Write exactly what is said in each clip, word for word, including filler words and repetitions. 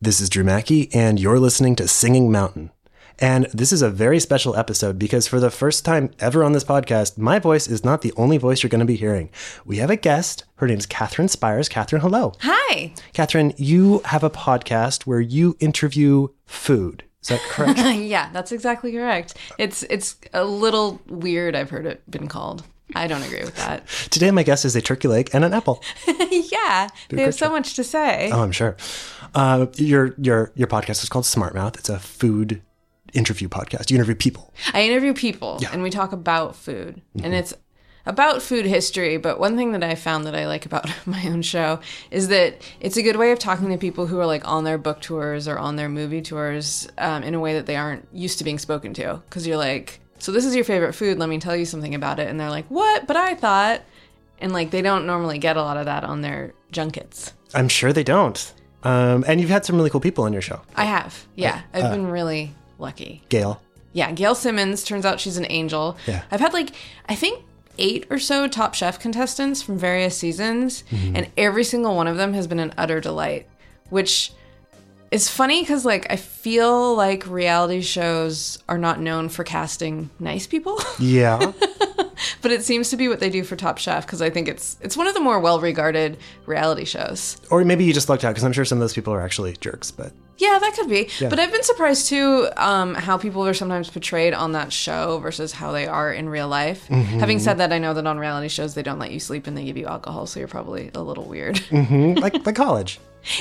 This is Drew Mackey, and you're listening to Singing Mountain. And this is a very special episode because for the first time ever on this podcast, my voice is not the only voice you're going to be hearing. We have a guest. Her name's Catherine Spires. Catherine, hello. Hi. Catherine, you have a podcast where you interview food. Is that correct? Yeah, that's exactly correct. It's it's a little weird, I've heard it been called. I don't agree with that. Today, my guest is a turkey leg and an apple. Yeah, they have so much to say. Oh, I'm sure. Uh, your your your podcast is called Smart Mouth. It's a food interview podcast. You interview people. I interview people, Yeah. and we talk about food. Mm-hmm. And it's about food history, but one thing that I found that I like about my own show is that it's a good way of talking to people who are like on their book tours or on their movie tours um, in a way that they aren't used to being spoken to. Because you're like, so this is your favorite food, let me tell you something about it. And they're like, what? But I thought... And like they don't normally get a lot of that on their junkets. I'm sure they don't. Um, and you've had some really cool people on your show. I have, yeah. Uh, I've been really lucky. Gail. Yeah, Gail Simmons. Turns out she's an angel. Yeah. I've had like, I think eight or so Top Chef contestants from various seasons, Mm-hmm. and every single one of them has been an utter delight, which is funny because like I feel like reality shows are not known for casting nice people. Yeah. But it seems to be what they do for Top Chef because I think it's it's one of the more well-regarded reality shows. Or maybe you just lucked out because I'm sure some of those people are actually jerks, but... Yeah, that could be. Yeah. But I've been surprised, too, um, how people are sometimes portrayed on that show versus how they are in real life. Mm-hmm. Having said that, I know that on reality shows, they don't let you sleep and they give you alcohol, so you're probably a little weird. Mm-hmm. Like, like college.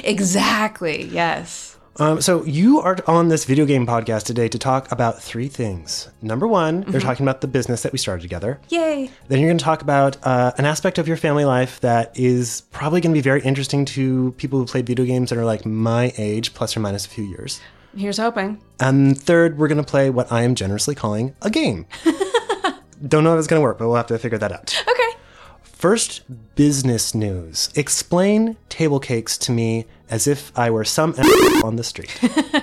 Exactly, yes. Um, so you are on this video game podcast today to talk about three things. Number one, Mm-hmm. you're talking about the business that we started together. Yay. Then you're going to talk about uh, an aspect of your family life that is probably going to be very interesting to people who play video games that are like my age, plus or minus a few years. Here's hoping. And third, we're going to play what I am generously calling a game. Don't know if it's going to work, but we'll have to figure that out. Okay. First, business news. Explain table cakes to me as if I were some on the street.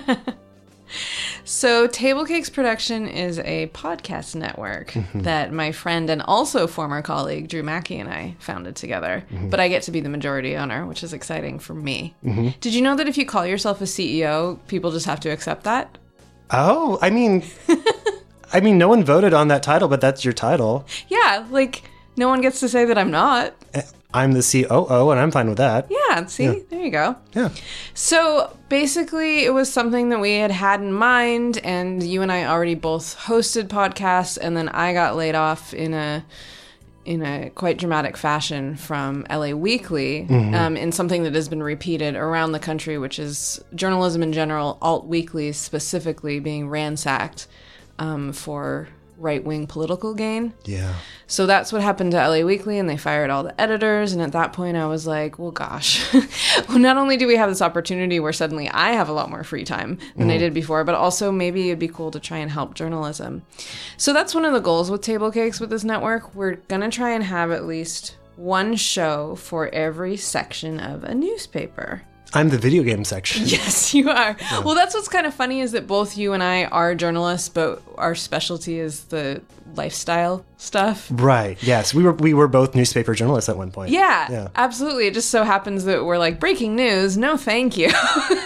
So Table Cakes Production is a podcast network Mm-hmm. that my friend and also former colleague Drew Mackey and I founded together. Mm-hmm. But I get to be the majority owner, which is exciting for me. Mm-hmm. Did you know that if you call yourself a C E O, people just have to accept that? Oh, I mean, I mean, no one voted on that title, but that's your title. Yeah, like no one gets to say that I'm not. I'm the C O O, and I'm fine with that. Yeah, see? Yeah. There you go. Yeah. So basically, it was something that we had had in mind, and you and I already both hosted podcasts, and then I got laid off in a in a quite dramatic fashion from L A Weekly, Mm-hmm. um, in something that has been repeated around the country, which is journalism in general, alt weeklies specifically being ransacked um, for right-wing political gain. Yeah. So that's what happened to L A Weekly, and they fired all the editors. And at that point, I was like, well, gosh, well, not only do we have this opportunity where suddenly I have a lot more free time than I did before, but also maybe it'd be cool to try and help journalism. So that's one of the goals with Table Cakes with this network. We're going to try and have at least one show for every section of a newspaper. I'm the video game section. Yes, you are. Yeah. Well, that's what's kind of funny is that both you and I are journalists, but our specialty is the lifestyle stuff. Right. Yes. We were we were both newspaper journalists at one point. Yeah, Yeah. absolutely. It just so happens that we're like, breaking news, no thank you.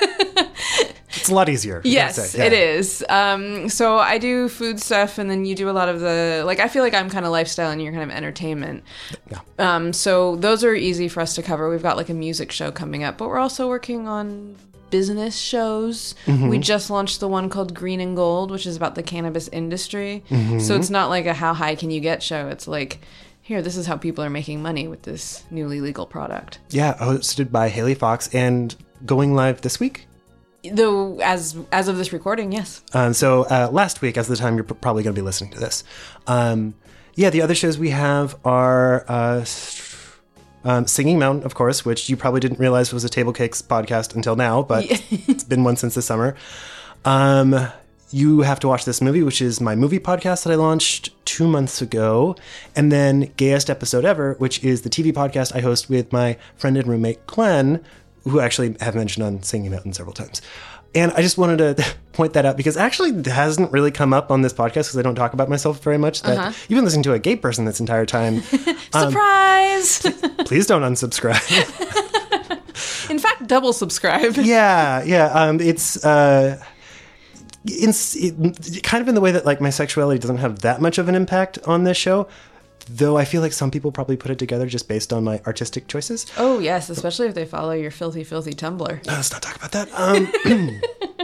It's a lot easier. you gotta Yes, say. Yeah. it is. Um, so I do food stuff, and then you do a lot of the, like, I feel like I'm kind of lifestyle and you're kind of entertainment. Yeah. Um, so those are easy for us to cover. We've got like a music show coming up, but we're also working on business shows. Mm-hmm. We just launched the one called Green and Gold, which is about the cannabis industry. Mm-hmm. So it's not like a how high can you get show. It's like, here, this is how people are making money with this newly legal product. Yeah. Hosted by Haley Fox and going live this week. Though, as as of this recording, yes. Um, so uh, last week, as the time you're p- probably going to be listening to this. Um, yeah, the other shows we have are uh, um, Singing Mountain, of course, which you probably didn't realize was a Table Cakes podcast until now, but it's been one since the summer. Um, you Have to Watch This Movie, which is my movie podcast that I launched two months ago. And then Gayest Episode Ever, which is the T V podcast I host with my friend and roommate, Glenn, who actually have mentioned on Singing Mountain several times. And I just wanted to point that out because actually it hasn't really come up on this podcast because I don't talk about myself very much. That Uh-huh. you've been listening to a gay person this entire time. Surprise! Please don't unsubscribe. In fact, Double subscribe. Yeah, yeah. Um, it's uh, it's it, kind of in the way that like my sexuality doesn't have that much of an impact on this show. Though I feel like some people probably put it together just based on my artistic choices. Oh, yes, especially if they follow your filthy, filthy Tumblr. Uh, let's not talk about that. Um,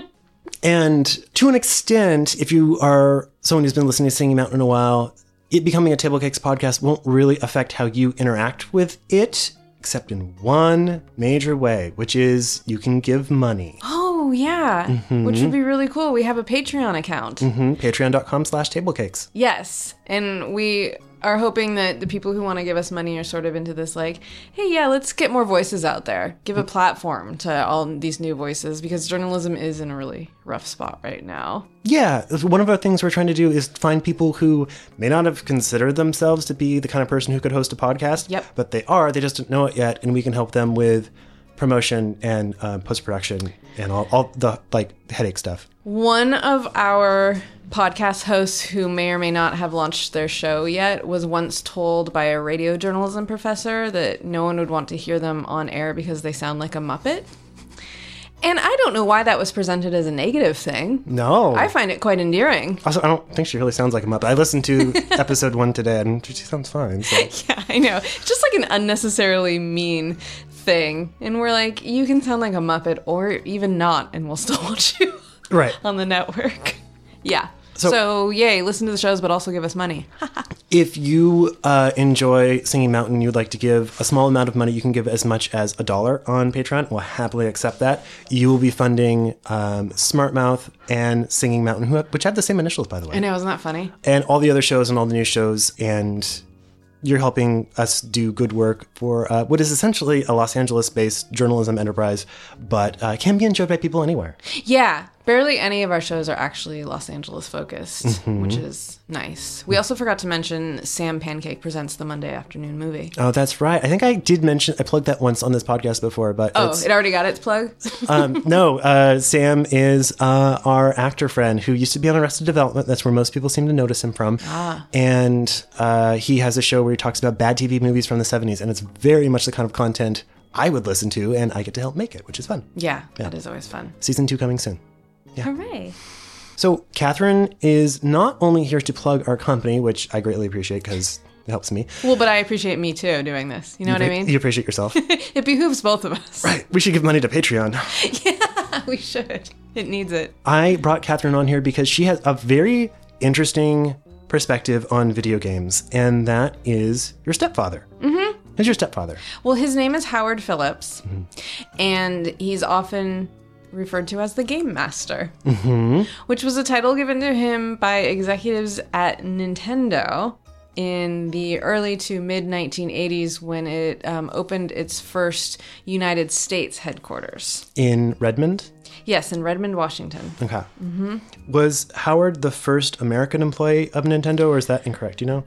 and to an extent, if you are someone who's been listening to Singing Mountain a while, it becoming a Table Cakes podcast won't really affect how you interact with it, except in one major way, which is you can give money. Oh, yeah, mm-hmm. Which would be really cool. We have a Patreon account. Mm-hmm. Patreon.com slash tablecakes. Yes, and we are hoping that the people who want to give us money are sort of into this like, hey, yeah, let's get more voices out there. Give a platform to all these new voices because journalism is in a really rough spot right now. Yeah, one of our things we're trying to do is find people who may not have considered themselves to be the kind of person who could host a podcast, yep. but they are, they just don't know it yet, and we can help them with promotion and uh, post-production and all, all the like headache stuff. One of our podcast hosts who may or may not have launched their show yet was once told by a radio journalism professor that no one would want to hear them on air because they sound like a Muppet. And I don't know why that was presented as a negative thing. No. I find it quite endearing. Also, I don't think she really sounds like a Muppet. I listened to episode one today and she sounds fine. So. Yeah, I know. Just like an unnecessarily mean thing. And we're like, you can sound like a Muppet or even not, and we'll still watch you right on the network. Yeah. So, so, yay, listen to the shows, but also give us money. If you uh, enjoy Singing Mountain, you'd like to give a small amount of money, you can give as much as a dollar on Patreon. We'll happily accept that. You will be funding um, Smart Mouth and Singing Mountain, who, which have the same initials, by the way. I know, isn't that funny? And all the other shows and all the new shows, and you're helping us do good work for uh, what is essentially a Los Angeles-based journalism enterprise, but uh, can be enjoyed by people anywhere. Yeah. Barely any of our shows are actually Los Angeles focused, mm-hmm. which is nice. We also forgot to mention Sam Pancake presents the Monday afternoon movie. Oh, that's right. I think I did mention, I plugged that once on this podcast before, but oh, it already got its plug? um, no, uh, Sam is uh, our actor friend who used to be on Arrested Development. That's where most people seem to notice him from. Ah. And uh, he has a show where he talks about bad T V movies from the seventies, and it's very much the kind of content I would listen to, and I get to help make it, which is fun. Yeah, yeah. That is always fun. Season two coming soon. Yeah. Hooray. So Catherine is not only here to plug our company, which I greatly appreciate because it helps me. Well, but I appreciate me too doing this. You know you what I mean? You appreciate yourself. It behooves both of us. Right. We should give money to Patreon. Yeah, we should. It needs it. I brought Catherine on here because she has a very interesting perspective on video games, and that is your stepfather. Mm-hmm. Who's your stepfather? Well, his name is Howard Phillips, mm-hmm. and he's often referred to as the Game Master, mm-hmm. which was a title given to him by executives at Nintendo in the early to mid nineteen eighties when it um, opened its first United States headquarters. In Redmond? Yes, in Redmond, Washington. Okay. Mm-hmm. Was Howard the first American employee of Nintendo, or is that incorrect? You know?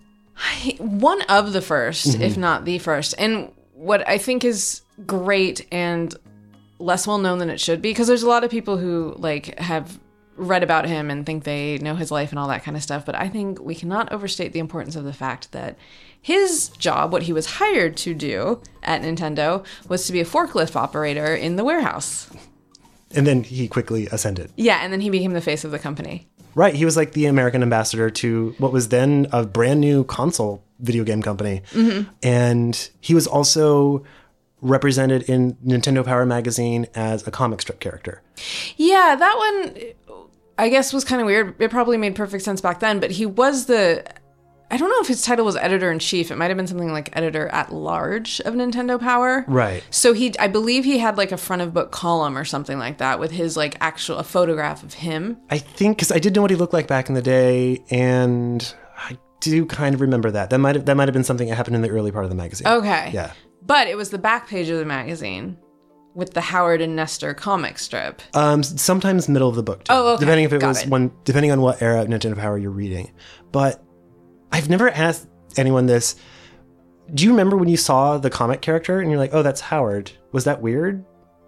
One of the first, mm-hmm. if not the first. And what I think is great and less well known than it should be, because there's a lot of people who like have read about him and think they know his life and all that kind of stuff, but I think we cannot overstate the importance of the fact that his job, what he was hired to do at Nintendo, was to be a forklift operator in the warehouse. And then he quickly ascended. Yeah, and then he became the face of the company. Right, he was like the American ambassador to what was then a brand new console video game company. Mm-hmm. And he was also represented in Nintendo Power Magazine as a comic strip character. Yeah, that one, I guess, was kind of weird. It probably made perfect sense back then, but he was the... I don't know if his title was editor-in-chief. It might have been something like editor-at-large of Nintendo Power. Right. So he, I believe he had like a front-of-book column or something like that with his like actual, a photograph of him. I think, because I did know what he looked like back in the day, and I do kind of remember that. That might have, that might have been something that happened in the early part of the magazine. Okay. Yeah. But it was the back page of the magazine with the Howard and Nestor comic strip. Um, sometimes middle of the book, too. Oh, okay. Depending if it Got was it. one, depending on what era of Nintendo Power you're reading. But I've never asked anyone this. Do you remember when you saw the comic character and you're like, oh, that's Howard? Was that weird?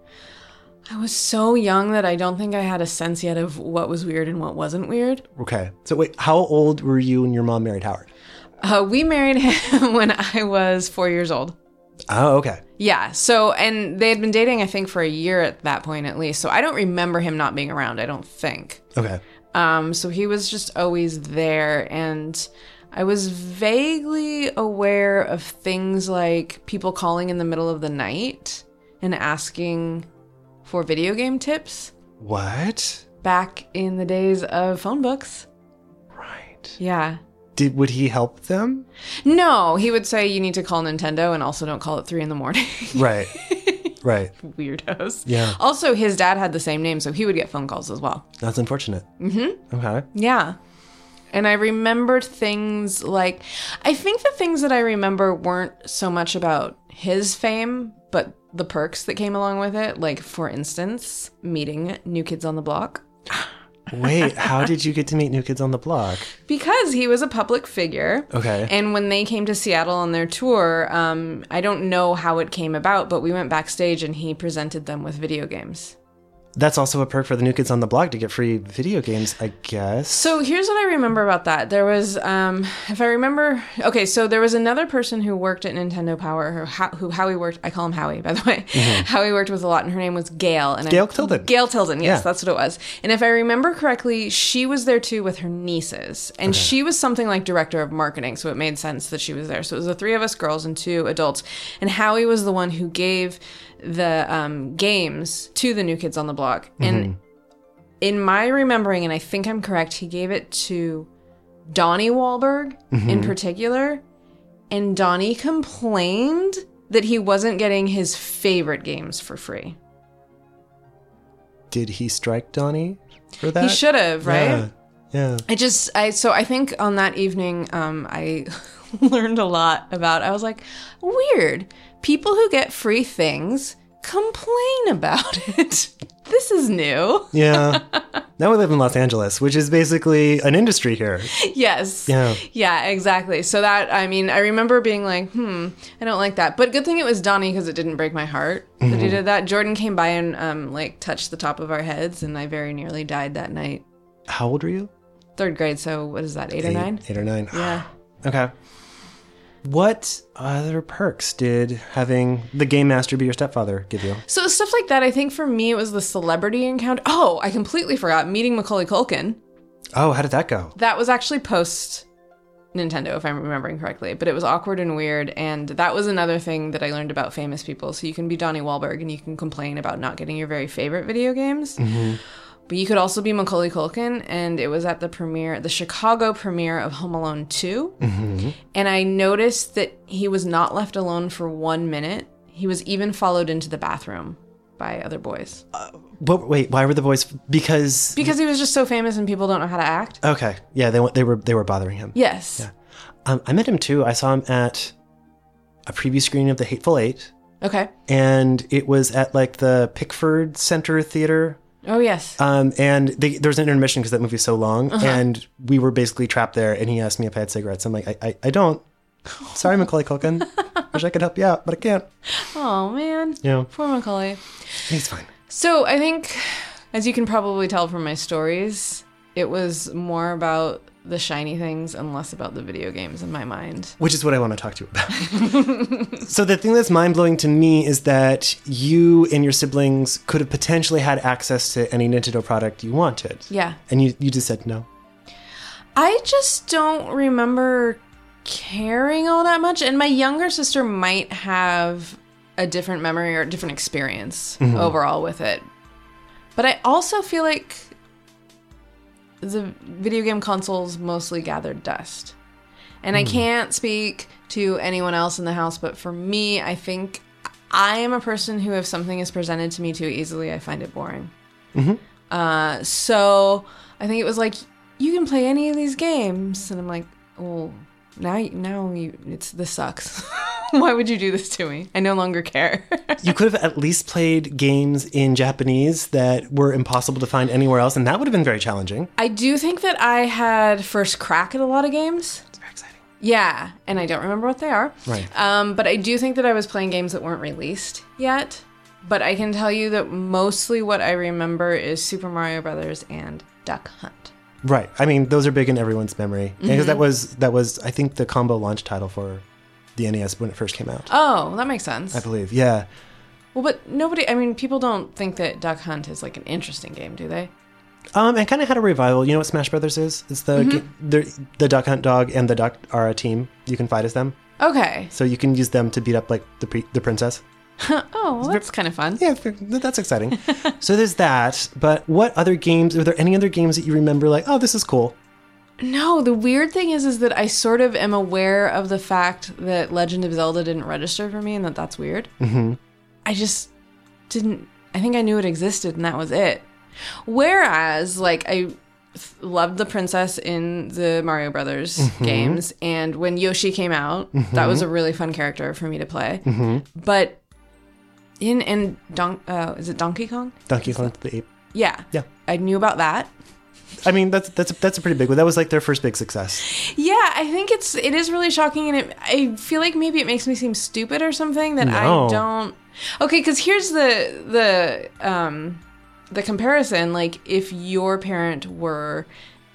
I was so young that I don't think I had a sense yet of what was weird and what wasn't weird. Okay. So wait, how old were you when your mom married Howard? Uh, we married him when I was four years old. Oh, okay. Yeah. So, and they had been dating, I think, for a year at that point at least. So I don't remember him not being around, I don't think. Okay. Um, so he was just always there. And I was vaguely aware of things like people calling in the middle of the night and asking for video game tips. What? Back in the days of phone books. Right. Yeah. Did would he help them? No, he would say you need to call Nintendo and also don't call at three in the morning. Right. Right. Weirdos. Yeah. Also, his dad had the same name, so he would get phone calls as well. That's unfortunate. Mm-hmm. Okay. Yeah. And I remembered things like, I think the things that I remember weren't so much about his fame, but the perks that came along with it. Like, for instance, meeting New Kids on the Block. Wait, how did you get to meet New Kids on the Block? Because he was a public figure. Okay. And when they came to Seattle on their tour, um, I don't know how it came about, but we went backstage and he presented them with video games. That's also a perk for the New Kids on the Block to get free video games, I guess. So here's what I remember about that. There was, um, if I remember, okay, so there was another person who worked at Nintendo Power, who, who Howie worked, I call him Howie, by the way. Mm-hmm. Howie worked with a lot, and her name was Gail. And Gail I, Tilden. Gail Tilden, yes, Yeah. that's what it was. And if I remember correctly, she was there too with her nieces. And okay. She was something like director of marketing, so it made sense that she was there. So it was the three of us girls and two adults. And Howie was the one who gave the um, games to the New Kids on the Block. And mm-hmm. in my remembering, and I think I'm correct, he gave it to Donnie Wahlberg mm-hmm. in particular. And Donnie complained that he wasn't getting his favorite games for free. Did he strike Donnie for that? He should have, right? Yeah. Yeah. I just, I, so I think on that evening, um, I learned a lot about, I was like, weird. People who get free things complain about it. This is new. Yeah. Now we live in Los Angeles, which is basically an industry here. Yes. Yeah. Yeah, exactly. So that, I mean, I remember being like, hmm, I don't like that. But good thing it was Donnie because it didn't break my heart that mm-hmm. he did that. Jordan came by and um, like touched the top of our heads, and I very nearly died that night. How old were you? Third grade. So what is that, eight, eight or nine? Eight or nine. Yeah. Okay. What other perks did having the Game Master be your stepfather give you? So stuff like that, I think for me it was the celebrity encounter. Oh, I completely forgot. Meeting Macaulay Culkin. Oh, how did that go? That was actually post Nintendo, if I'm remembering correctly. But it was awkward and weird. And that was another thing that I learned about famous people. So you can be Donnie Wahlberg and you can complain about not getting your very favorite video games. Mm-hmm. But you could also be Macaulay Culkin, and it was at the premiere, the Chicago premiere of Home Alone two. Mm-hmm. And I noticed that he was not left alone for one minute. He was even followed into the bathroom by other boys. Uh, but wait, why were the boys? Because because he was just so famous, and people don't know how to act. Okay, yeah, they they were they were bothering him. Yes. Yeah, um, I met him too. I saw him at a preview screening of The Hateful Eight. Okay. And it was at like the Pickford Center Theater. Oh, yes. Um, and they, there was an intermission because that movie's so long. Uh-huh. And we were basically trapped there. And he asked me if I had cigarettes. I'm like, I, I, I don't. Sorry, Macaulay Culkin. Wish I could help you out, but I can't. Oh, man. Yeah. Poor Macaulay. He's fine. So I think, as you can probably tell from my stories, it was more about the shiny things and less about the video games in my mind. Which is what I want to talk to you about. So the thing that's mind-blowing to me is that you and your siblings could have potentially had access to any Nintendo product you wanted. Yeah. And you, you just said no. I just don't remember caring all that much. And my younger sister might have a different memory or a different experience mm-hmm. overall with it. But I also feel like the video game consoles mostly gathered dust. And mm. I can't speak to anyone else in the house, but for me, I think I am a person who, if something is presented to me too easily, I find it boring. Mm-hmm. Uh, so I think it was like, you can play any of these games. And I'm like, well, now, now you, it's this sucks. Why would you do this to me? I no longer care. You could have at least played games in Japanese that were impossible to find anywhere else, and that would have been very challenging. I do think that I had first crack at a lot of games. It's very exciting. Yeah, and I don't remember what they are. Right. Um, but I do think that I was playing games that weren't released yet. But I can tell you that mostly what I remember is Super Mario Brothers and Duck Hunt. Right. I mean, those are big in everyone's memory. Mm-hmm. Because that was, that was, I think, the combo launch title for the N E S when it first came out. Oh, that makes sense. I believe, yeah. Well, but nobody, I mean, people don't think that Duck Hunt is like an interesting game, do they? Um, it kind of had a revival. You know what Smash Brothers is? It's the Mm-hmm. the, the Duck Hunt dog and the duck are a team. You can fight as them. Okay. So you can use them to beat up like the pre- the princess. Oh, well, that's kind of fun. Yeah, that's exciting. So there's that. But what other games? Are there any other games that you remember? Like, oh, this is cool. No, the weird thing is, is that I sort of am aware of the fact that Legend of Zelda didn't register for me, and that that's weird. Mm-hmm. I just didn't. I think I knew it existed, and that was it. Whereas, like, I f- loved the princess in the Mario Brothers Mm-hmm. games, and when Yoshi came out, Mm-hmm. that was a really fun character for me to play. Mm-hmm. But in and Don, uh, is it Donkey Kong? Donkey Kong the Ape. Yeah, Yeah. I knew about that. I mean, that's that's that's a pretty big one. That was like their first big success. Yeah, I think it's it is really shocking, and it, I feel like maybe it makes me seem stupid or something that No. I don't. Okay, because here's the the um the comparison. Like, if your parent were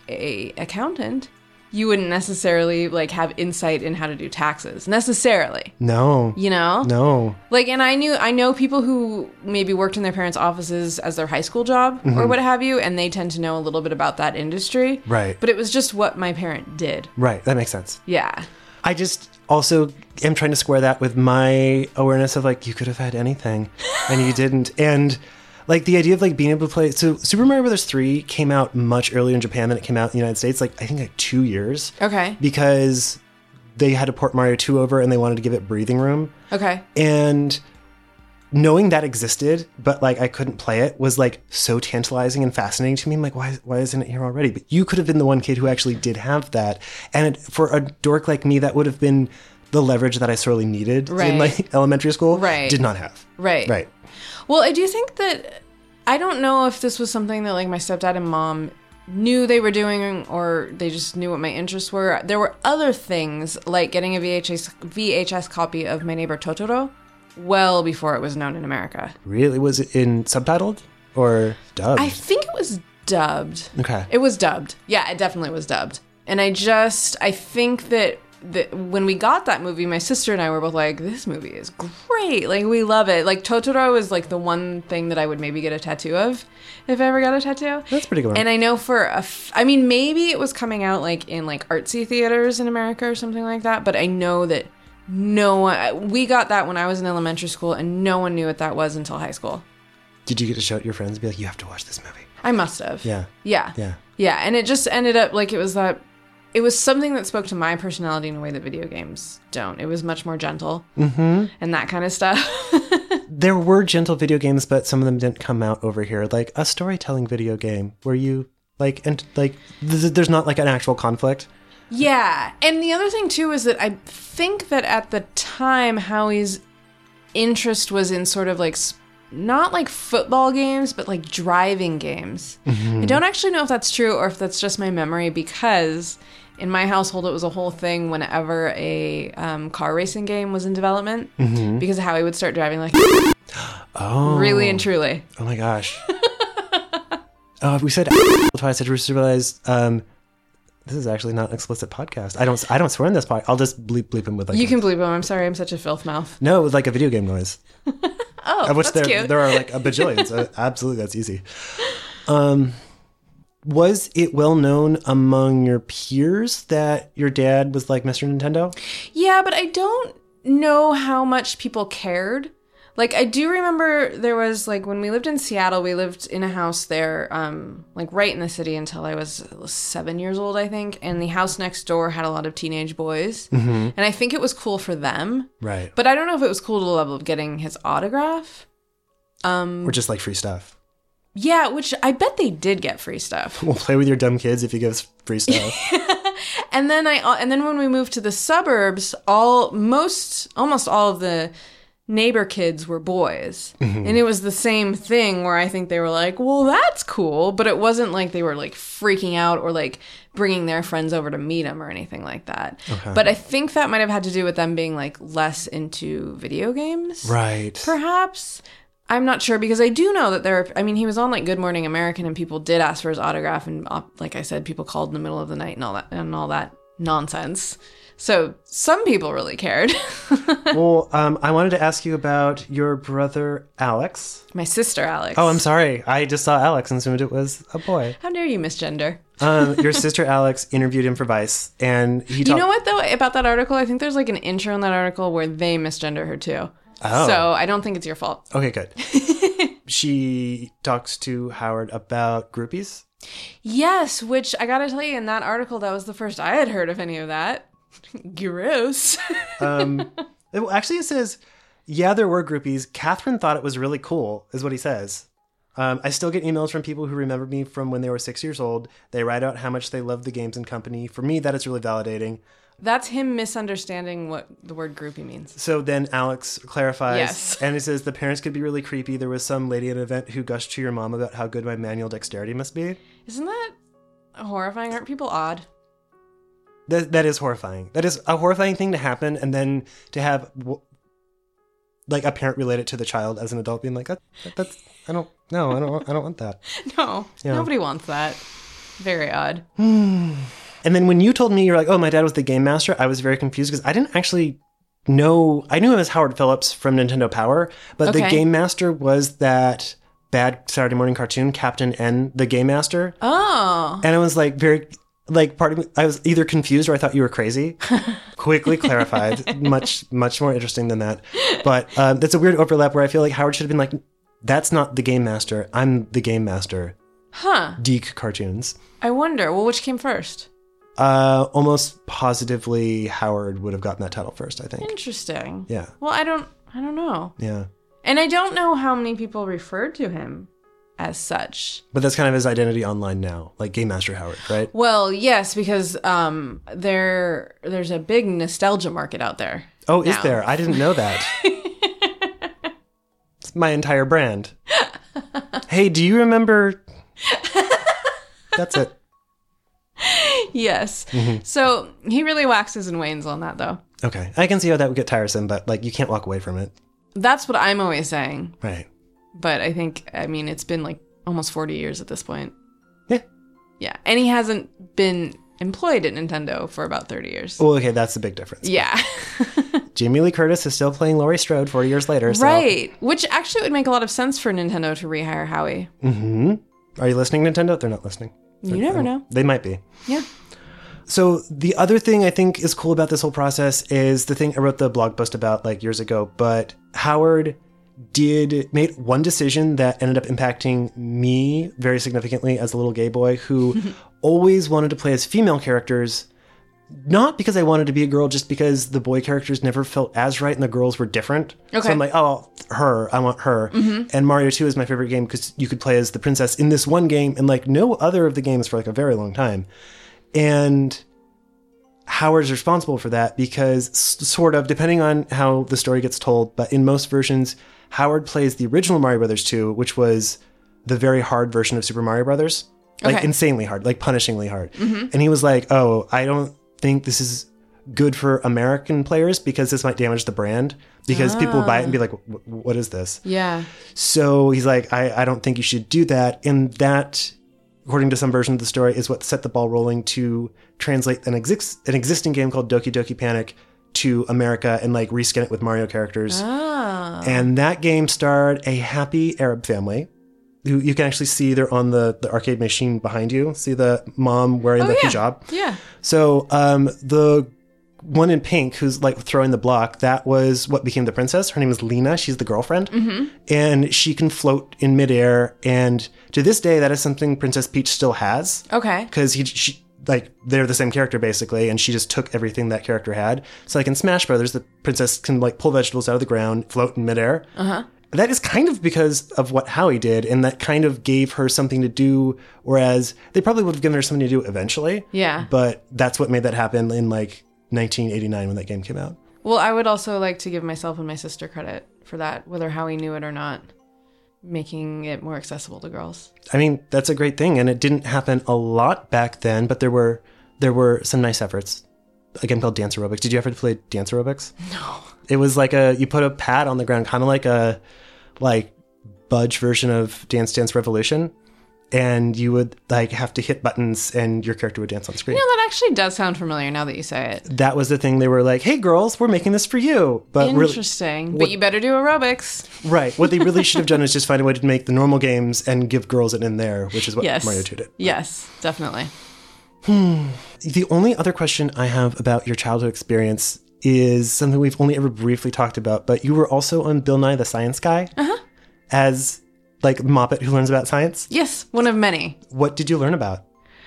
a accountant, you wouldn't necessarily like have insight in how to do taxes necessarily. No. You know, No. like, and I knew I know people who maybe worked in their parents' offices as their high school job or what have you, and they tend to know a little bit about that industry. Right. But it was just what my parent did. Right. That makes sense. Yeah. I just also am trying to square that with my awareness of like, you could have had anything and you didn't. And like the idea of like being able to play. So Super Mario Brothers three came out much earlier in Japan than it came out in the United States. Like I think like two years. Okay. Because they had to port Mario two over and they wanted to give it breathing room. Okay. And knowing that existed, but like I couldn't play it was like so tantalizing and fascinating to me. I'm like, why, why isn't it here already? But you could have been the one kid who actually did have that. And it, for a dork like me, that would have been the leverage that I sorely needed Right. in like elementary school. Right. Did not have. Right. Right. Well, I do think that I don't know if this was something that like my stepdad and mom knew they were doing or they just knew what my interests were. There were other things like getting a V H S V H S copy of My Neighbor Totoro well before it was known in America. Really? Was it in subtitled or dubbed? I think it was dubbed. Okay. It was dubbed. Yeah, it definitely was dubbed. And I just, I think that, that when we got that movie, my sister and I were both like, this movie is great. Like, we love it. Like, Totoro is like the one thing that I would maybe get a tattoo of if I ever got a tattoo. That's pretty good. And I know for a, f- I mean, maybe it was coming out like in like artsy theaters in America or something like that. But I know that no one, we got that when I was in elementary school and no one knew what that was until high school. Did you get to show it to your friends and be like, you have to watch this movie? I must have. Yeah. Yeah. Yeah. Yeah. And it just ended up like it was that, it was something that spoke to my personality in a way that video games don't. It was much more gentle Mm-hmm. and that kind of stuff. There were gentle video games, but some of them didn't come out over here. Like a storytelling video game where you like, and like, th- there's not like an actual conflict. Yeah. And the other thing too is that I think that at the time Howie's interest was in sort of like sp- not like football games, but like driving games. Mm-hmm. I don't actually know if that's true or if that's just my memory because in my household it was a whole thing whenever a um, car racing game was in development Mm-hmm. because Howie would start driving like Oh. really and truly. Oh my gosh. Oh, we said twice. I just realized um, this is actually not an explicit podcast. I don't. I don't swear in this podcast. I'll just bleep bleep him with like. You a- can believe him. I'm sorry. I'm such a filth mouth. No, with like a video game noise. Oh, Of which that's there cute. there are like a bajillion. So absolutely, that's easy. Um, was it well known among your peers that your dad was like Mister Nintendo? Yeah, but I don't know how much people cared. Like, I do remember there was, like, when we lived in Seattle, we lived in a house there, um, like, right in the city until I was seven years old, I think. And the house next door had a lot of teenage boys. Mm-hmm. And I think it was cool for them. Right. But I don't know if it was cool to the level of getting his autograph. Um, Or just like free stuff. yeah, which I bet they did get free stuff. We'll play with your dumb kids if you give us free stuff. And then I, and then when we moved to the suburbs, all, most, almost all of the neighbor kids were boys. Mm-hmm. And it was the same thing where I think they were like, well, that's cool. But it wasn't like they were like freaking out or like bringing their friends over to meet them or anything like that. Okay. But I think that might have had to do with them being like less into video games. Right. Perhaps. I'm not sure because I do know that there are, I mean, he was on like Good Morning American and people did ask for his autograph. And uh, like I said, people called in the middle of the night and all that, and all that nonsense. So some people really cared. Well, um, I wanted to ask you about your brother, Alex. My sister, Alex. Oh, I'm sorry. I just saw Alex and assumed it was a boy. How dare you misgender? um, your sister, Alex, interviewed him for Vice, and he talked... You know what, though, about that article? I think there's like an intro in that article where they misgender her, too. Oh. So I don't think it's your fault. Okay, good. She talks to Howard about groupies. Yes, which I gotta tell you, in that article, that was the first I had heard of any of that. Gross. um, it, actually, it says, yeah, there were groupies. Catherine thought it was really cool, is what he says. Um, I still get emails from people who remember me from when they were six years old. They write out how much they love the games and company. For me, that is really validating. That's him misunderstanding what the word groupie means. So then Alex clarifies, yes. And he says, the parents could be really creepy. There was some lady at an event who gushed to your mom about how good my manual dexterity must be. Isn't that horrifying? Aren't people odd? That That is horrifying. That is a horrifying thing to happen, and then to have, like, a parent relate it to the child as an adult being like, that, that's, I don't, no, I don't, I don't want that. No, yeah. Nobody wants that. Very odd. And then when you told me, you're like, oh, my dad was the game master, I was very confused because I didn't actually know. I knew him as Howard Phillips from Nintendo Power, but okay. The game master was that bad Saturday morning cartoon, Captain N, the game master. Oh. And it was like very, like part of me, I was either confused or I thought you were crazy. Quickly clarified. Much, much more interesting than that. But um, that's a weird overlap where I feel like Howard should have been like, that's not the game master. I'm the game master. Huh. Deke cartoons. I wonder. Well, which came first? Uh, almost positively Howard would have gotten that title first, I think. Interesting. Yeah. Well, I don't, I don't know. Yeah. And I don't know how many people referred to him as such. But that's kind of his identity online now, like Game Master Howard, right? Well, yes, because um, there, there's a big nostalgia market out there. Oh, now. Is there? I didn't know that. It's my entire brand. Hey, do you remember? That's it. Yes. Mm-hmm. So he really waxes and wanes on that, though. Okay. I can see how that would get tiresome, but like you can't walk away from it. That's what I'm always saying. Right. But I think, I mean, it's been like almost forty years at this point. Yeah. Yeah. And he hasn't been employed at Nintendo for about thirty years. Well, okay, that's the big difference. Yeah. Jamie Lee Curtis is still playing Laurie Strode forty years later. So. Right. Which actually would make a lot of sense for Nintendo to rehire Howie. Mm-hmm. Are you listening, Nintendo? They're not listening. You They're, never know. They might be. Yeah. So the other thing I think is cool about this whole process is the thing I wrote the blog post about like years ago, but Howard did made one decision that ended up impacting me very significantly as a little gay boy who always wanted to play as female characters, not because I wanted to be a girl, just because the boy characters never felt as right and the girls were different. Okay. So I'm like, oh, her, I want her. Mm-hmm. And Mario two is my favorite game because you could play as the princess in this one game and like no other of the games for like a very long time. And Howard's responsible for that because sort of, depending on how the story gets told, but in most versions, Howard plays the original Mario Brothers two, which was the very hard version of Super Mario Brothers. Like okay. Insanely hard, like punishingly hard. Mm-hmm. And he was like, oh, I don't think this is good for American players because this might damage the brand because ah. people would buy it and be like, what is this? Yeah. So he's like, I, I don't think you should do that. And that, according to some version of the story, is what set the ball rolling to translate an, exi- an existing game called Doki Doki Panic to America and like reskin it with Mario characters. Ah. And that game starred a happy Arab family who you can actually see they're on the, the arcade machine behind you. See the mom wearing oh, the yeah. hijab? Yeah. So um, the one in pink who's like throwing the block, that was what became the princess. Her name is Lena. She's the girlfriend. Mm-hmm. And she can float in midair. And to this day, that is something Princess Peach still has. Okay. Because he, she, like, they're the same character, basically. And she just took everything that character had. So like in Smash Brothers, the princess can like pull vegetables out of the ground, float in midair. Uh-huh. That is kind of because of what Howie did, and that kind of gave her something to do, whereas they probably would have given her something to do eventually. Yeah. But that's what made that happen in, like, nineteen eighty-nine when that game came out. Well, I would also like to give myself and my sister credit for that, whether Howie knew it or not, making it more accessible to girls. I mean, that's a great thing, and it didn't happen a lot back then, but there were there were some nice efforts. A game called Dance Aerobics. Did you ever play Dance Aerobics? No. It was like a, you put a pad on the ground, kind of like a, like, budge version of Dance Dance Revolution. and you would like have to hit buttons and your character would dance on screen. You know, that actually does sound familiar now that you say it. That was the thing. They were like, hey, girls, we're making this for you. But Interesting. Really, but what, you better do aerobics. Right. What they really should have done is just find a way to make the normal games and give girls it in there, which is what yes. Mario two did. Yes, definitely. Hmm. The only other question I have about your childhood experience is something we've only ever briefly talked about, but you were also on Bill Nye the Science Guy uh-huh. as like Moppet who learns about science? Yes, one of many. What did you learn about?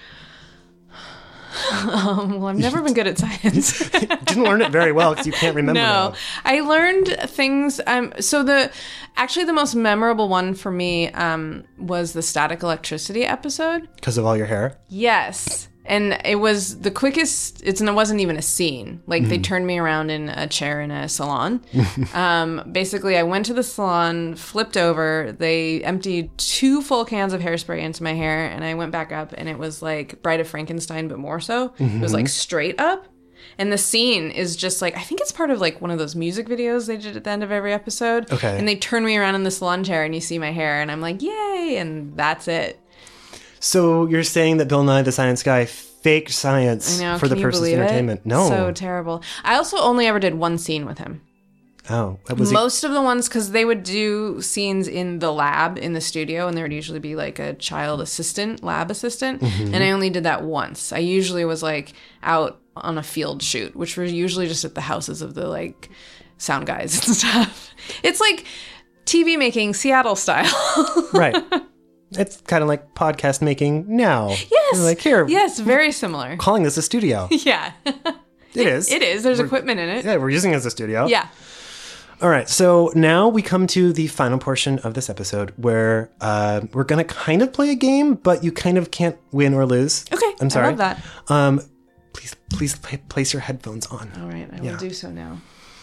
Um, well, I've never been good at science. Didn't learn it very well because you can't remember. No, now. I learned things. Um, so the actually the most memorable one for me um, was the static electricity episode. Because of all your hair? Yes. And it was the quickest, it's, it wasn't even a scene. Like, mm-hmm. they turned me around in a chair in a salon. um, basically, I went to the salon, flipped over. They emptied two full cans of hairspray into my hair, and I went back up, and it was like Bride of Frankenstein, but more so. Mm-hmm. It was like straight up. And the scene is just like, I think it's part of like one of those music videos they did at the end of every episode. Okay. And they turn me around in the salon chair, and you see my hair, and I'm like, yay, and that's it. So you're saying that Bill Nye the Science Guy faked science I know, for the can you purpose of believe entertainment? It? No. So terrible. I also only ever did one scene with him. Oh. Was Most he... of the ones, because they would do scenes in the lab, in the studio, and there would usually be like a child assistant, lab assistant, mm-hmm. and I only did that once. I usually was like out on a field shoot, which were usually just at the houses of the like sound guys and stuff. It's like T V making Seattle style. Right. It's kind of like podcast making now. Yes. You're like here. Yes, very similar. Calling this a studio. Yeah. It is. It is. There's we're, equipment in it. Yeah, we're using it as a studio. Yeah. All right. So now we come to the final portion of this episode where uh, we're going to kind of play a game, but you kind of can't win or lose. Okay. I'm sorry. I love that. Um, please, please play, place your headphones on. All right. I yeah. will do so now.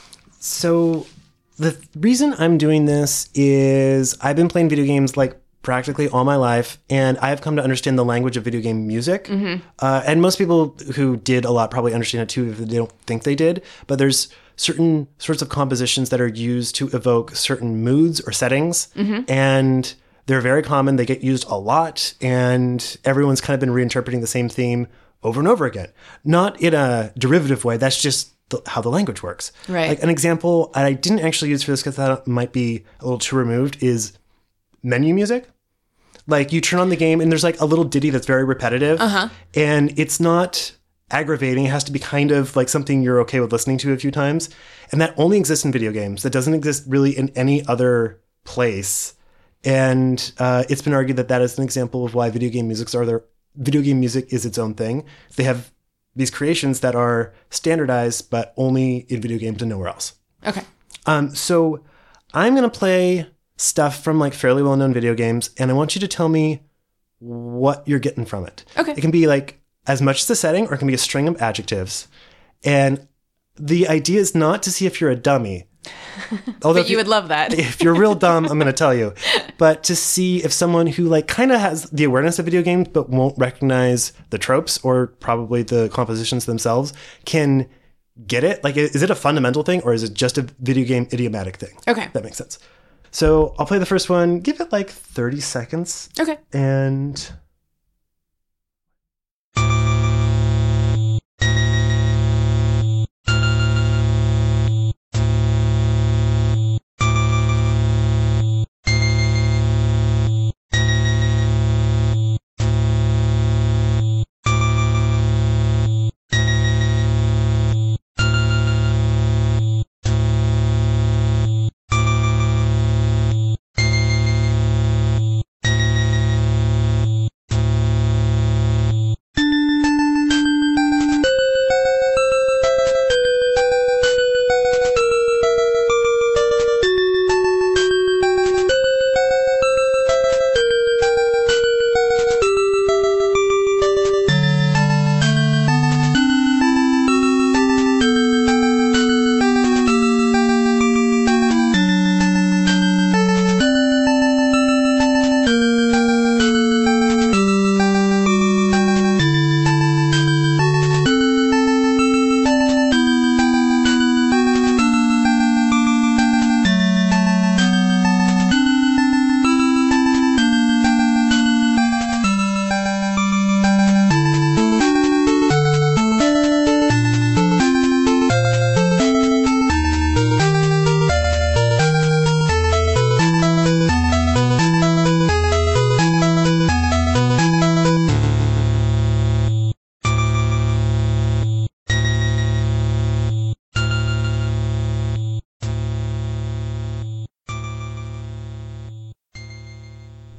So the th- reason I'm doing this is I've been playing video games like practically all my life, and I have come to understand the language of video game music. Mm-hmm. Uh, and most people who did a lot probably understand it too if they don't think they did. But there's certain sorts of compositions that are used to evoke certain moods or settings, mm-hmm. and they're very common. They get used a lot, and everyone's kind of been reinterpreting the same theme over and over again. Not in a derivative way. That's just the, how the language works. Right. Like an example I didn't actually use for this because I thought it might be a little too removed is menu music. Like you turn on the game and there's like a little ditty that's very repetitive, uh-huh. and it's not aggravating. It has to be kind of like something you're okay with listening to a few times. And that only exists in video games. That doesn't exist really in any other place. And uh, it's been argued that that is an example of why video game music are their video game music is its own thing. They have these creations that are standardized, but only in video games and nowhere else. Okay. Um, so I'm going to play stuff from like fairly well-known video games, and I want you to tell me what you're getting from it. Okay. It can be like as much as the setting, or it can be a string of adjectives. And the idea is not to see if you're a dummy. Although but you, you would love that. If you're real dumb, I'm going to tell you. But to see if someone who like kind of has the awareness of video games but won't recognize the tropes or probably the compositions themselves can get it. Like, is it a fundamental thing, or is it just a video game idiomatic thing? Okay. That makes sense. So I'll play the first one. Give it like thirty seconds. Okay. And...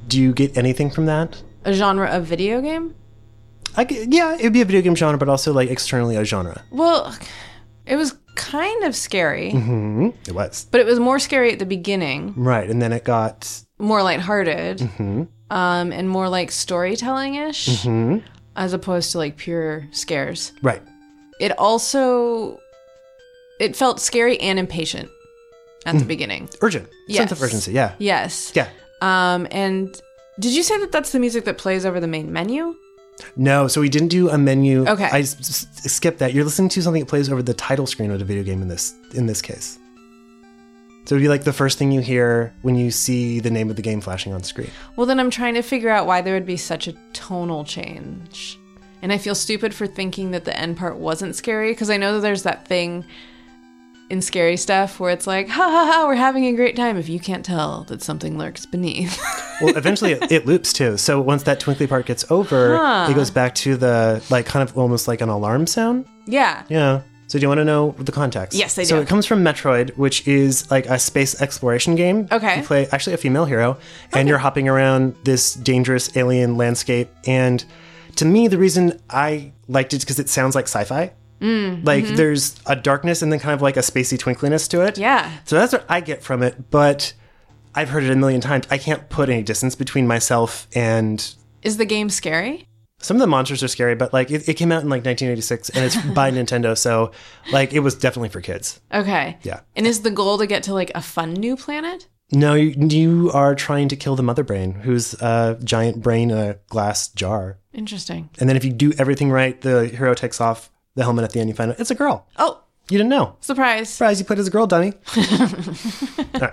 do you get anything from that? A genre of video game? I g yeah, it'd be a video game genre, but also like externally a genre. Well, it was kind of scary. Mm-hmm. It was. But it was more scary at the beginning. Right, and then it got... More lighthearted. Mm-hmm. Um, and more like storytelling-ish. Mm-hmm. As opposed to like pure scares. Right. It also... It felt scary and impatient at the beginning. Urgent. Yes. Sense of urgency, yeah. Yes. Yeah. Um, and did you say that that's the music that plays over the main menu? No, so we didn't do a menu. Okay. I s- s- skipped that. You're listening to something that plays over the title screen of the video game in this in this case. So it'd be like the first thing you hear when you see the name of the game flashing on screen. Well, then I'm trying to figure out why there would be such a tonal change. And I feel stupid for thinking that the end part wasn't scary, because I know that there's that thing in scary stuff where it's like, ha ha ha, we're having a great time if you can't tell that something lurks beneath. Well, eventually it, it loops too. So once that twinkly part gets over, Huh. it goes back to the, like, kind of almost like an alarm sound. Yeah. Yeah. So do you want to know the context? Yes, I So do. it comes from Metroid, which is like a space exploration game. Okay. You play actually a female hero, and you're hopping around this dangerous alien landscape. And to me, the reason I liked it is because it sounds like sci-fi. Mm, like mm-hmm. there's a darkness and then kind of like a spacey twinkliness to it. Yeah. So that's what I get from it. But I've heard it a million times. I can't put any distance between myself and... Is the game scary? Some of the monsters are scary, but like it, it came out in like nineteen eighty-six and it's by Nintendo. So like it was definitely for kids. Okay. Yeah. And is the goal to get to like a fun new planet? No, you, you are trying to kill the mother brain, who's a giant brain in a glass jar. Interesting. And then if you do everything right, the hero takes off the helmet at the end. You find out it's a girl. Oh. You didn't know. Surprise. Surprise, you played as a girl, dummy. All right.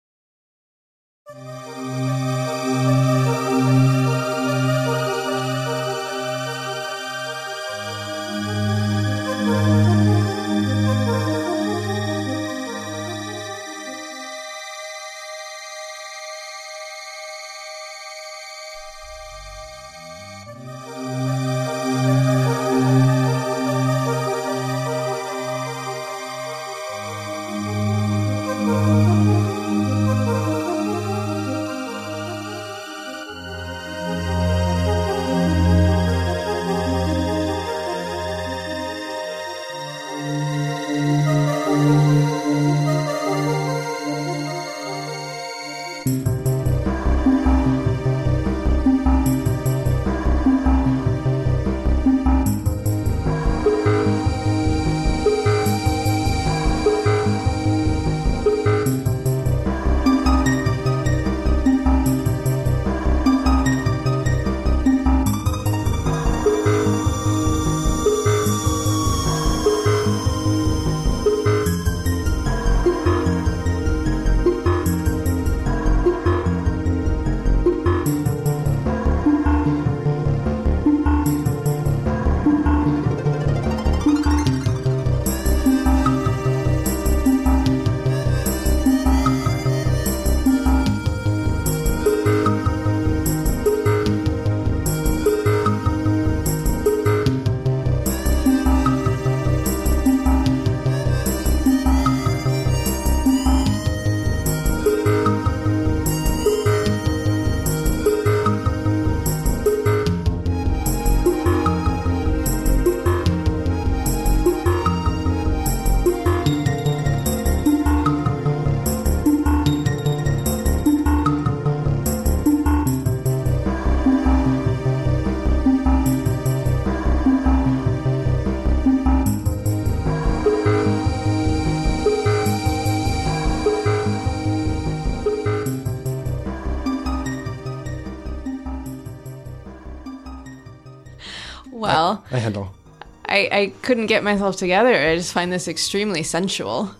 Well, I handle. I, I couldn't get myself together. I just find this extremely sensual.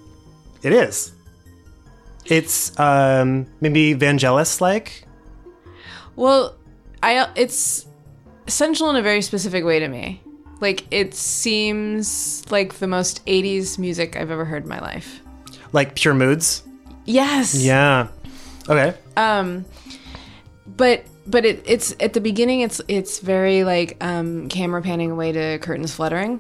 It is. It's um, maybe Vangelis-like. Well, I it's sensual in a very specific way to me. Like, it seems like the most eighties music I've ever heard in my life. Like Pure Moods? Yes. Yeah. Okay. Um, but but it, it's at the beginning. It's it's very like um, camera panning away to curtains fluttering,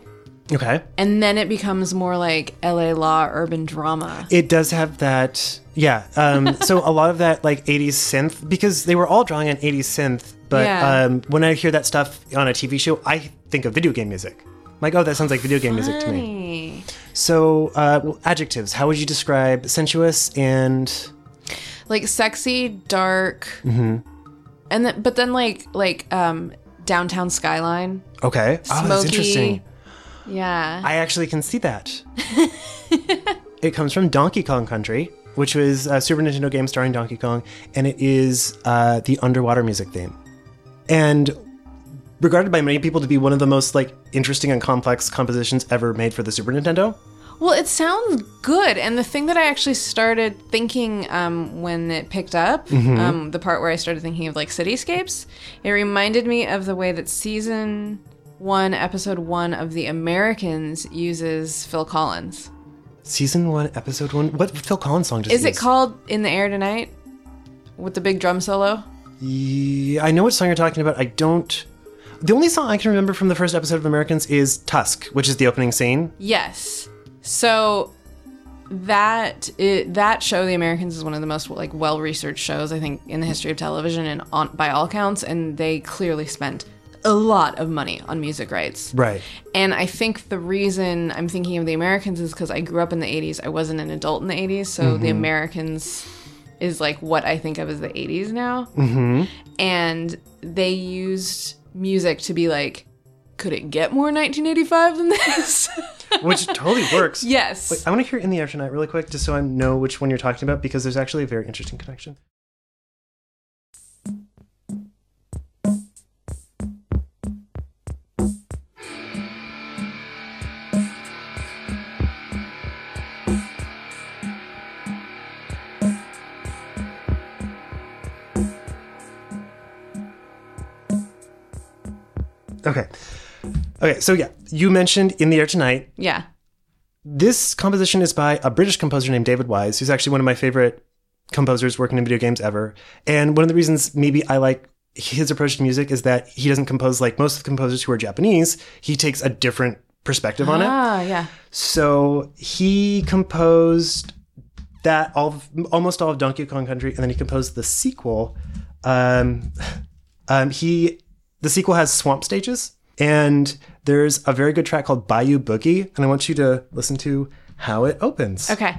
Okay. And then it becomes more like L A Law urban drama. It does have that, yeah. Um, so a lot of that like eighties synth, because they were all drawing on eighties synth, but Yeah. um, when I hear that stuff on a T V show, I think of video game music. I'm like, oh, that sounds like video game music to me. Funny. So uh, well, adjectives, how would you describe sensuous and... Like sexy, dark, and then but then like like um downtown skyline. Okay. Oh, that's Smoky. interesting. Yeah. I actually can see that. It comes from Donkey Kong Country, which was a Super Nintendo game starring Donkey Kong, and it is uh, the underwater music theme. And regarded by many people to be one of the most like interesting and complex compositions ever made for the Super Nintendo. Well, it sounds good. And the thing that I actually started thinking um, when it picked up, um, the part where I started thinking of like cityscapes, it reminded me of the way that season one, episode one of The Americans uses Phil Collins. Season one, episode one. What Phil Collins song does Is he it use? called In the Air Tonight? With the big drum solo? Yeah, I know what song you're talking about. I don't... The only song I can remember from the first episode of Americans is Tusk, which is the opening scene. Yes. So that i that show, The Americans, is one of the most like well-researched shows I think in the history of television, and on, by all counts, and they clearly spent a lot of money on music rights. Right. And I think the reason I'm thinking of The Americans is because I grew up in the eighties. I wasn't an adult in the eighties, so Mm-hmm. The Americans is like what I think of as the eighties now. Mm-hmm. And they used music to be like, could it get more nineteen eighty-five than this? Which totally works. Yes. Wait, I want to hear In the Air Tonight really quick, just so I know which one you're talking about, because there's actually a very interesting connection. Okay. Okay, so yeah, you mentioned In the Air Tonight. Yeah. This composition is by a British composer named David Wise, who's actually one of my favorite composers working in video games ever. And one of the reasons maybe I like his approach to music is that he doesn't compose like most of the composers who are Japanese. He takes a different perspective on it. Ah, yeah. So he composed that all of, almost all of Donkey Kong Country, and then he composed the sequel. Um, um, he the sequel has swamp stages, and there's a very good track called Bayou Boogie, and I want you to listen to how it opens. Okay.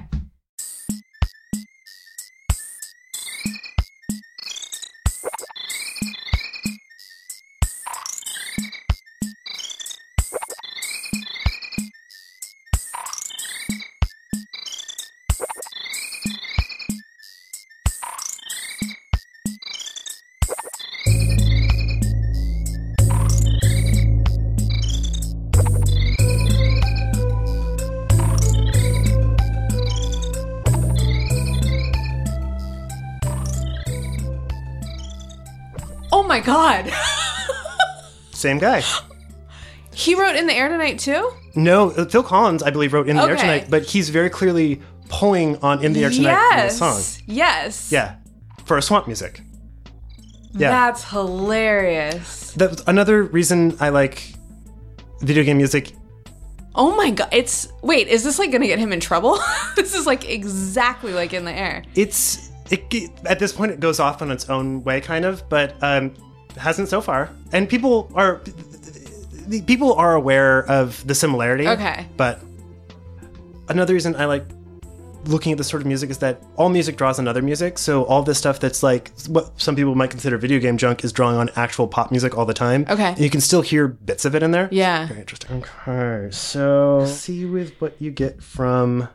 Oh my God. Same guy. He wrote In the Air Tonight too? No, uh, Phil Collins, I believe, wrote In the Air Okay. Tonight, but he's very clearly pulling on In the Air Tonight in the Yes. song. Yes. Yeah, for a swamp music. Yeah. That's hilarious. That's another reason I like video game music. Oh my God. It's, wait, is this like going to get him in trouble? This is like exactly like In the Air. It's it, it at this point it goes off on its own way, kind of, but um, hasn't so far. And people are the people are aware of the similarity. Okay. But another reason I like looking at this sort of music is that all music draws on other music. So all this stuff that's like what some people might consider video game junk is drawing on actual pop music all the time. Okay. And you can still hear bits of it in there. Yeah. Very interesting. Okay. So see with what you get from.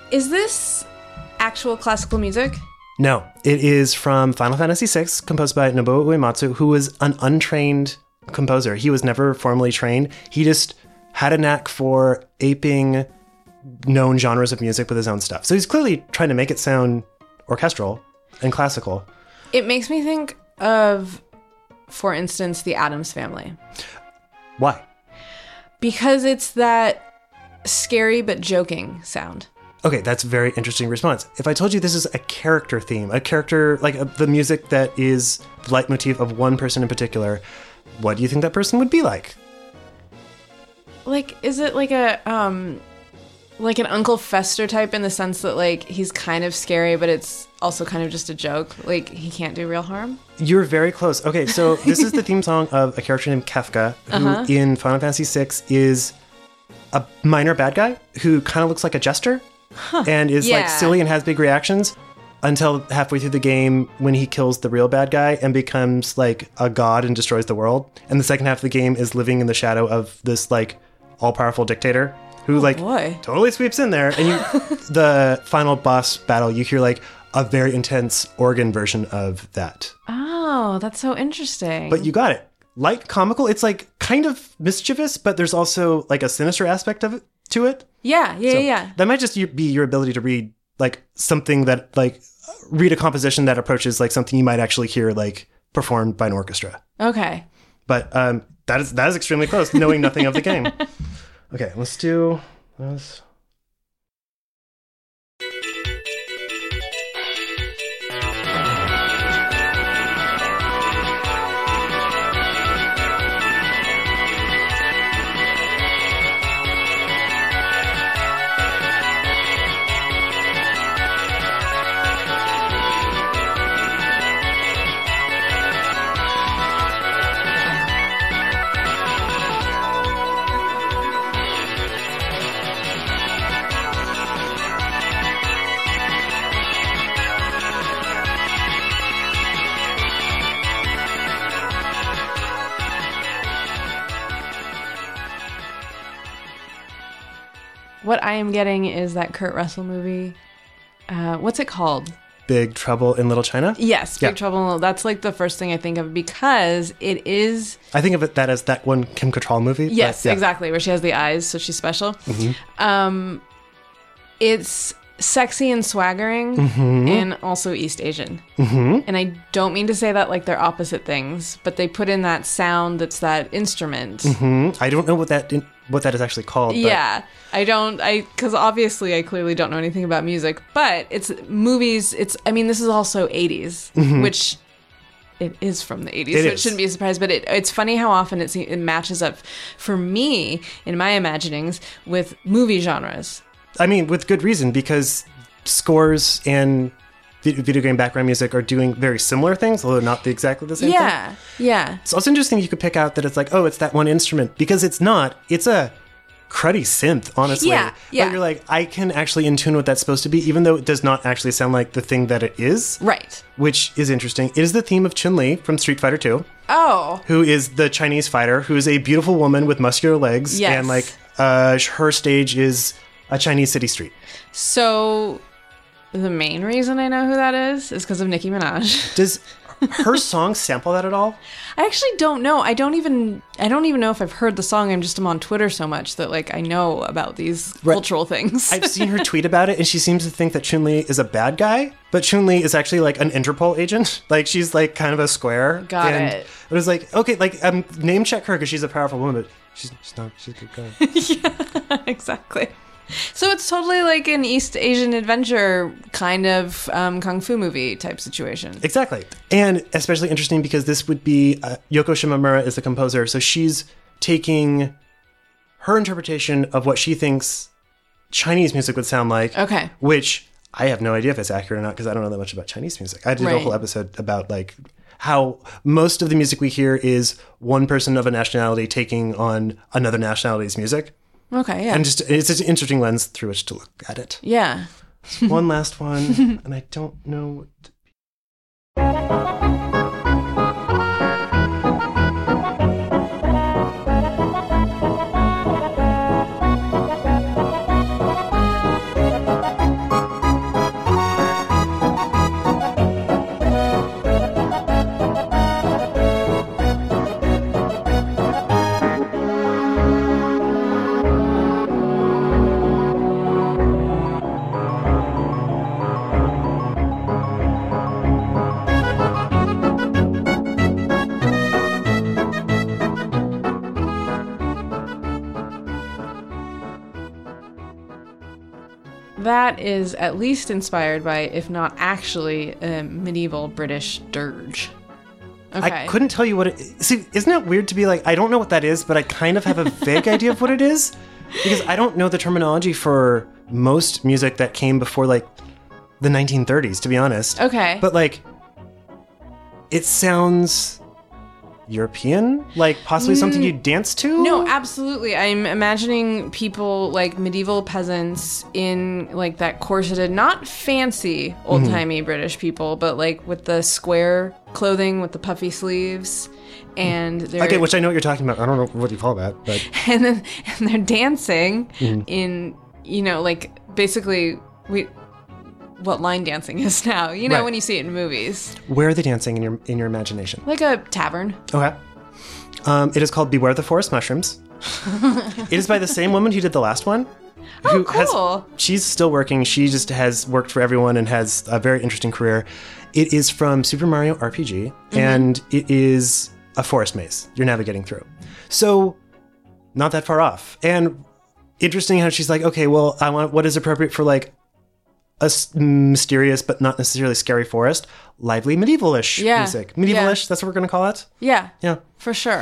Is this actual classical music? No, it is from Final Fantasy six, composed by Nobuo Uematsu, who was an untrained composer. He was never formally trained. He just had a knack for aping known genres of music with his own stuff. So he's clearly trying to make it sound orchestral and classical. It makes me think of, for instance, the Addams Family. Why? Because it's that scary but joking sound. Okay, that's a very interesting response. If I told you this is a character theme, a character, like a, the music that is the leitmotif of one person in particular, what do you think that person would be like? Like, is it like a, um, like an Uncle Fester type in the sense that, like, he's kind of scary, but it's also kind of just a joke? Like, he can't do real harm? You're very close. Okay, so this is the theme song of a character named Kefka, who Uh-huh. in Final Fantasy six is a minor bad guy who kind of looks like a jester. And is like Yeah. silly and has big reactions until halfway through the game when he kills the real bad guy and becomes like a god and destroys the world. And the second half of the game is living in the shadow of this like all-powerful dictator who like boy. totally sweeps in there. And you, the final boss battle, you hear like a very intense organ version of that. Oh, that's so interesting. But you got it. Light comical. It's like kind of mischievous, but there's also like a sinister aspect of it to it. yeah, yeah, So yeah. that might just be your ability to read like something that like read a composition that approaches like something you might actually hear like performed by an orchestra. Okay. But um, that is that is extremely close, knowing nothing of the game. Okay, let's do this. What I am getting is that Kurt Russell movie. Uh, what's it called? Big Trouble in Little China? Yes, Big Yeah. Trouble in Little. That's like the first thing I think of because it is. I think of it that as that one Kim Cattrall movie. Yes, but, yeah. exactly. Where she has the eyes, so she's special. Um, it's sexy and swaggering, and also East Asian. Mm-hmm. And I don't mean to say that like they're opposite things, but they put in that sound that's that instrument. Hmm? I don't know what that what that is actually called. But Yeah, I don't, I, because obviously I clearly don't know anything about music, but it's movies, it's, I mean, this is also eighties, which it is from the eighties, It so it is. shouldn't be a surprise, but it, it's funny how often it, se- it matches up, for me, in my imaginings, with movie genres. I mean, with good reason, because scores and vi- video game background music are doing very similar things, although not the, exactly the same thing. Yeah, yeah. It's also interesting you could pick out that it's like, oh, it's that one instrument, because it's not. It's a cruddy synth, honestly. Yeah, yeah. But you're like, I can actually in tune what that's supposed to be, even though it does not actually sound like the thing that it is, Right. which is interesting. It is the theme of Chun-Li from Street Fighter two, Oh, who is the Chinese fighter, who is a beautiful woman with muscular legs, Yes. and like uh, her stage is a Chinese city street. so the main reason I know who that is is because of Nicki Minaj. Does her song sample that at all? I actually don't know. I don't even I don't even know if I've heard the song. I'm just am on Twitter so much that like I know about these Right. cultural things. I've seen her tweet about it, and she seems to think that Chun-Li is a bad guy, but Chun-Li is actually like an Interpol agent. Like she's like kind of a square. Got and it. It was like, okay, like um, name check her because she's a powerful woman, but she's, she's not. She's a good guy. Exactly. So it's totally like an East Asian adventure kind of um, kung fu movie type situation. Exactly. And especially interesting because this would be uh, Yoko Shimomura is the composer, so she's taking her interpretation of what she thinks Chinese music would sound like. Okay. Which I have no idea if it's accurate or not because I don't know that much about Chinese music. I did a Right. whole episode about like how most of the music we hear is one person of a nationality taking on another nationality's music. Okay, yeah. And just it's an interesting lens through which to look at it. yeah. One last one, and I don't know. that is at least inspired by, if not actually, a medieval British dirge. Okay. I couldn't tell you what it is. See, isn't it weird to be like, I don't know what that is, but I kind of have a vague idea of what it is? Because I don't know the terminology for most music that came before, like, the nineteen thirties, to be honest. Okay. But, like, it sounds European? Like, possibly mm, something you dance to? No, absolutely. I'm imagining people, like, medieval peasants in, like, that corseted, not fancy old-timey mm-hmm. British people, but, like, with the square clothing with the puffy sleeves. And they're... Okay, which I know what you're talking about. I don't know what you call that, but... and, then, and they're dancing mm-hmm. in, you know, like, basically... we. What line dancing is now, you know, right. when you see it in movies. Where are they dancing in your in your imagination? Like a tavern. Okay. Um, it is called Beware the Forest Mushrooms. It is by the same woman who did the last one. Oh, cool. Has, she's still working. She just has worked for everyone and has a very interesting career. It is from Super Mario R P G, mm-hmm. and it is a forest maze you're navigating through. So, not that far off. And interesting how she's like, okay, well, I want what is appropriate for, like, a mysterious but not necessarily scary forest, lively medievalish yeah. music. Medievalish, yeah. That's what we're going to call it? Yeah. Yeah. For sure.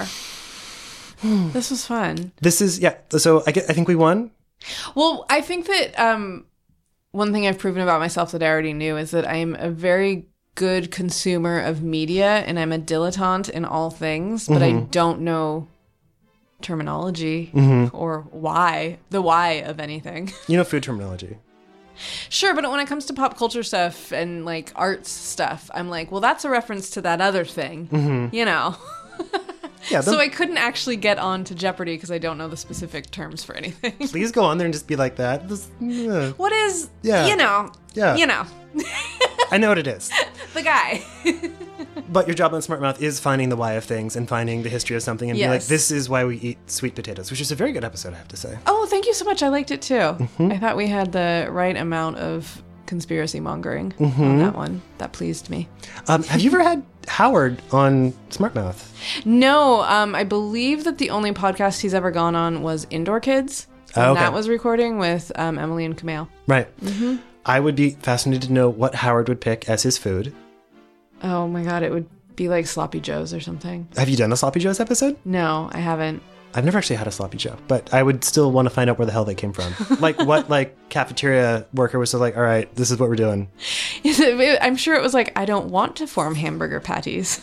This was fun. This is, yeah. So I, get, I think we won. Well, I think that um, one thing I've proven about myself that I already knew is that I'm a very good consumer of media and I'm a dilettante in all things, but mm-hmm. I don't know terminology mm-hmm. or why, the why of anything. You know food terminology. Sure, but when it comes to pop culture stuff and, like, arts stuff, I'm like, well, that's a reference to that other thing, mm-hmm. you know? Yeah, so I couldn't actually get on to Jeopardy because I don't know the specific terms for anything. Please go on there and just be like that. This, uh, what is, yeah. you know, yeah. you know. I know what it is. The guy. But your job on Smart Mouth is finding the why of things and finding the history of something and yes. be like, this is why we eat sweet potatoes, which is a very good episode, I have to say. Oh, thank you so much. I liked it too. Mm-hmm. I thought we had the right amount of conspiracy mongering mm-hmm. on that one. That pleased me. Um, have you ever had Howard on Smart Mouth? No. Um, I believe that the only podcast he's ever gone on was Indoor Kids. And oh, okay. that was recording with um, Emily and Kumail. Right. Mm-hmm. I would be fascinated to know what Howard would pick as his food. Oh my God, it would be like Sloppy Joe's or something. Have you done a Sloppy Joe's episode? No, I haven't. I've never actually had a Sloppy Joe, but I would still want to find out where the hell they came from. Like what like cafeteria worker was still like, all right, this is what we're doing. I'm sure it was like, I don't want to form hamburger patties.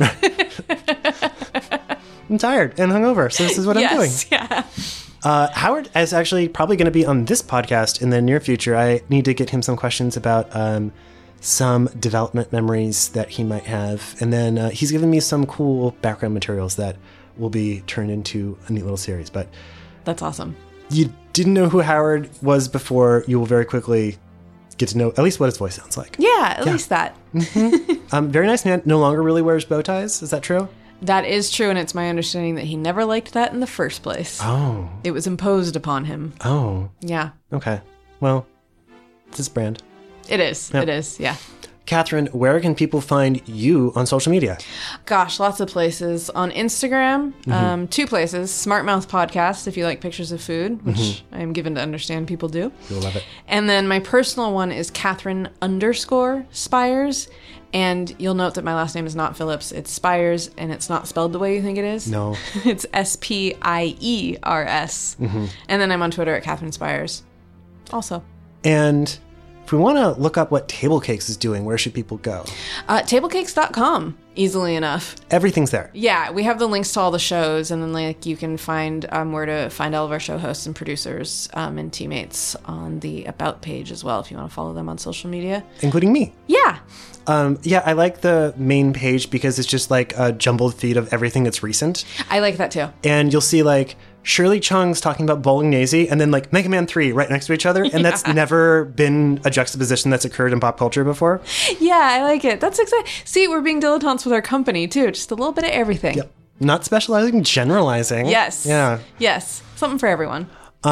I'm tired and hungover, so this is what yes, I'm doing. Yeah. Uh, Howard is actually probably going to be on this podcast in the near future. I need to get him some questions about um, some development memories that he might have. And then uh, he's given me some cool background materials that will be turned into a neat little series. But that's awesome. You didn't know who Howard was before. You will very quickly get to know at least what his voice sounds like. Yeah, at yeah. least that. Mm-hmm. um, very nice man. No longer really wears bow ties. Is that true? That is true, and it's my understanding that he never liked that in the first place. Oh. It was imposed upon him. Oh. Yeah. Okay. Well, it's his brand. It is. Yep. It is, yeah. Catherine, where can people find you on social media? Gosh, lots of places. On Instagram, mm-hmm. um, two places. Smart Mouth Podcast, if you like pictures of food, which mm-hmm. I am given to understand people do. You'll love it. And then my personal one is Catherine underscore Spires. And you'll note that my last name is not Phillips. It's Spires, and it's not spelled the way you think it is. No. It's S P I E R S. Mm-hmm. And then I'm on Twitter at Catherine Spires also. And if we want to look up what Table Cakes is doing, where should people go? Uh, table cakes dot com, easily enough. Everything's there. Yeah, we have the links to all the shows, and then like you can find um, where to find all of our show hosts and producers um, and teammates on the About page as well, if you want to follow them on social media. Including me. Yeah. Um, yeah, I like the main page because it's just like a jumbled feed of everything that's recent. I like that too. And you'll see like Shirley Chung's talking about Bolognese and then like Mega Man three right next to each other. And yeah. That's never been a juxtaposition that's occurred in pop culture before. Yeah, I like it. That's exciting. See, we're being dilettantes with our company too. Just a little bit of everything. Yep. Not specializing, generalizing. Yes. Yeah. Yes. Something for everyone.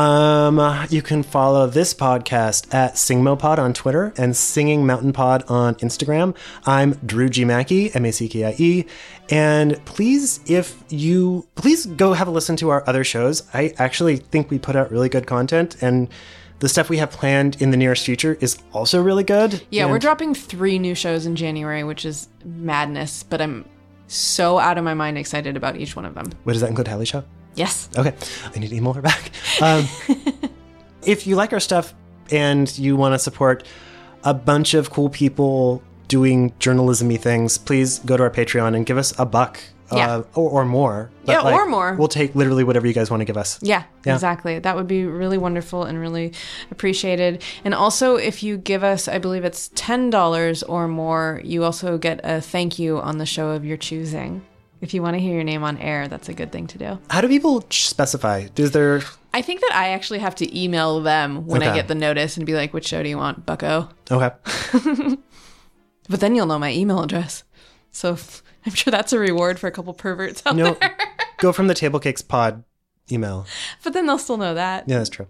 Um, you can follow this podcast at SingmoPod on Twitter and Singing Mountain Pod on Instagram. I'm Drew G. Mackey, M A C K I E. And please, if you, please go have a listen to our other shows. I actually think we put out really good content, and the stuff we have planned in the nearest future is also really good. Yeah, And we're dropping three new shows in January, which is madness, but I'm so out of my mind excited about each one of them. Wait, does that include Hallie Show? Yes. Okay. I need to email her back. Um, if you like our stuff and you want to support a bunch of cool people doing journalism-y things, please go to our Patreon and give us a buck. Yeah. Uh, or, or more. But, Yeah, like, or more. We'll take literally whatever you guys want to give us. Yeah, Yeah. exactly. That would be really wonderful and really appreciated. And also, if you give us, I believe it's ten dollars or more, you also get a thank you on the show of your choosing. If you want to hear your name on air, that's a good thing to do. How do people specify? Is there... I think that I actually have to email them when I Okay. get the notice and be like, which show do you want, bucko? Okay. But then you'll know my email address. So I'm sure that's a reward for a couple perverts out No, there. go from the Table Cakes Pod email. But then they'll still know that. Yeah, that's true.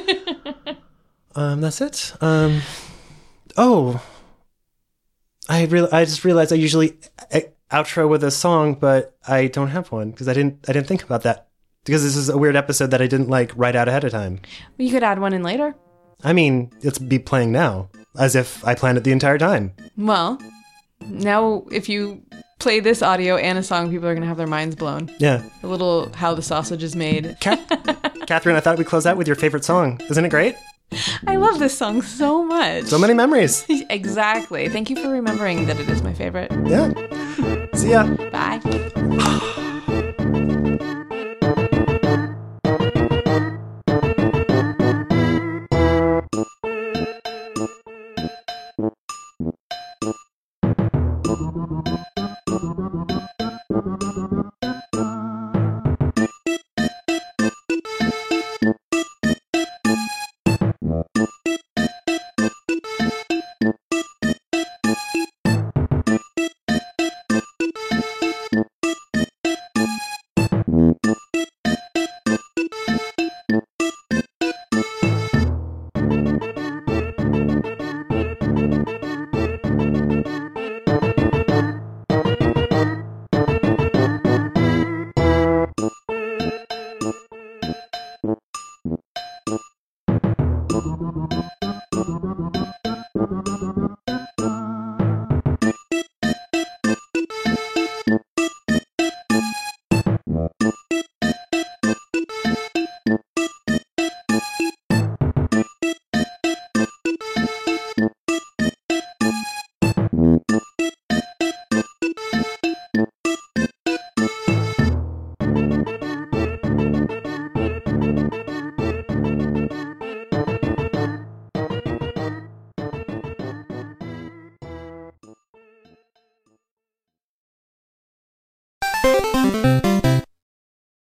um, that's it. Um, oh, I real I just realized I usually uh, outro with a song, but I don't have one because I didn't I didn't think about that because this is a weird episode that I didn't like write out ahead of time. You could add one in later. I mean, it's be playing now as if I planned it the entire time. Well, now if you play this audio and a song, people are going to have their minds blown. Yeah, A little how the sausage is made. Catherine, I thought we'd close out with your favorite song. Isn't it great? I love this song so much. So many memories. Exactly. Thank you for remembering that it is my favorite. Yeah. See ya. Bye.